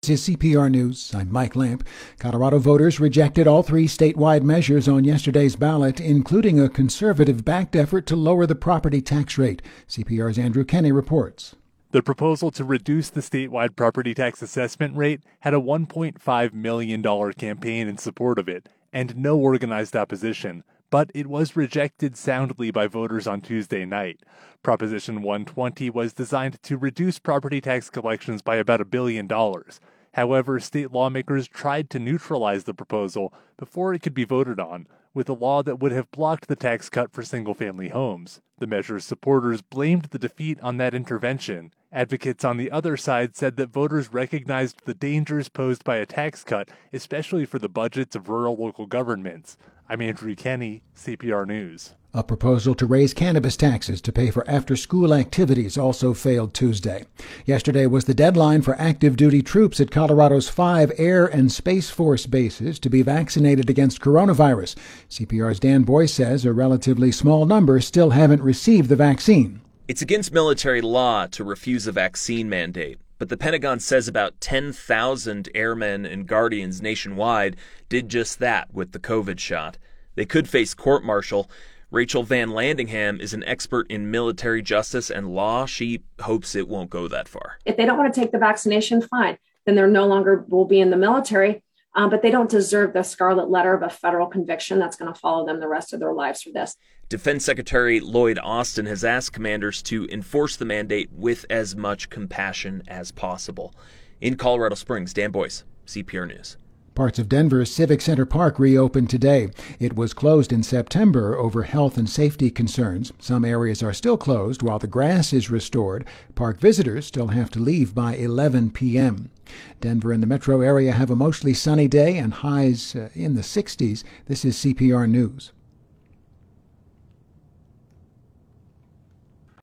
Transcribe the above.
This is CPR News. I'm Mike Lamp. Colorado voters rejected all three statewide measures on yesterday's ballot, including a conservative-backed effort to lower the property tax rate. CPR's Andrew Kenny reports. The proposal to reduce the statewide property tax assessment rate had a $1.5 million campaign in support of it, and no organized opposition. But it was rejected soundly by voters on Tuesday night. Proposition 120 was designed to reduce property tax collections by about $1 billion. However, state lawmakers tried to neutralize the proposal before it could be voted on, with a law that would have blocked the tax cut for single-family homes. The measure's supporters blamed the defeat on that intervention. Advocates on the other side said that voters recognized the dangers posed by a tax cut, especially for the budgets of rural local governments. I'm Andrew Kenny, CPR News. A proposal to raise cannabis taxes to pay for after-school activities also failed Tuesday. Yesterday was the deadline for active duty troops at Colorado's 5 Air and Space Force bases to be vaccinated against coronavirus. CPR's Dan Boyce says a relatively small number still haven't received the vaccine. It's against military law to refuse a vaccine mandate, but the Pentagon says about 10,000 airmen and guardians nationwide did just that with the COVID shot. They could face court-martial. Rachel Van Landingham is an expert in military justice and law. She hopes it won't go that far. If they don't want to take the vaccination, fine. Then they're no longer will be in the military, but they don't deserve the scarlet letter of a federal conviction that's going to follow them the rest of their lives for this. Defense Secretary Lloyd Austin has asked commanders to enforce the mandate with as much compassion as possible. In Colorado Springs, Dan Boyce, CPR News. Parts of Denver's Civic Center Park reopened today. It was closed in September over health and safety concerns. Some areas are still closed while the grass is restored. Park visitors still have to leave by 11 p.m. Denver and the metro area have a mostly sunny day and highs in the 60s. This is CPR News.